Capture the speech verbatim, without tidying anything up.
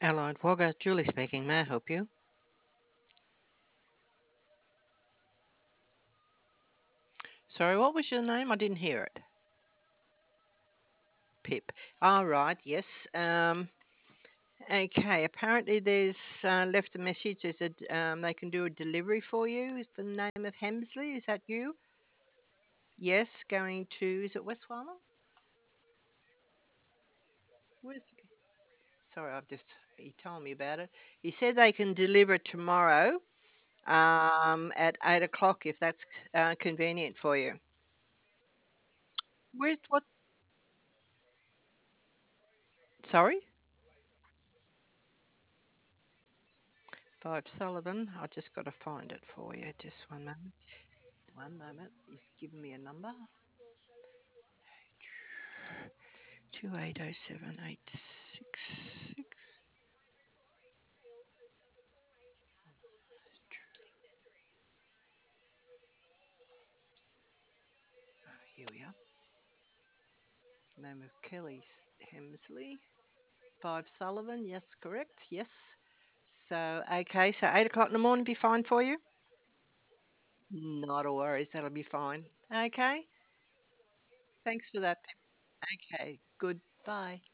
Allied Wagga, Julie speaking. May I help you? Sorry, what was your name? I didn't hear it. Pip. All right. Yes. Um. Okay. Apparently, there's uh, left a message. There's a d- um. They can do a delivery for you. Is the name of Hemsley? Is that you? Yes. Going to. Is it West Wallam? Where's the? Sorry, I've just. He told me about it. He said they can deliver tomorrow. Um. At eight o'clock, if that's uh, convenient for you. Where's what? Sorry. Five Sullivan. I just got to find it for you. Just one moment. One moment. He's given me a number. Two eight oh seven eight six six. Here we are. Name of Kelly Hemsley. Five Sullivan. Yes, correct. Yes. So okay. So eight o'clock in the morning be fine for you. Not a worries. That'll be fine. Okay. Thanks for that. Okay. Good. Bye.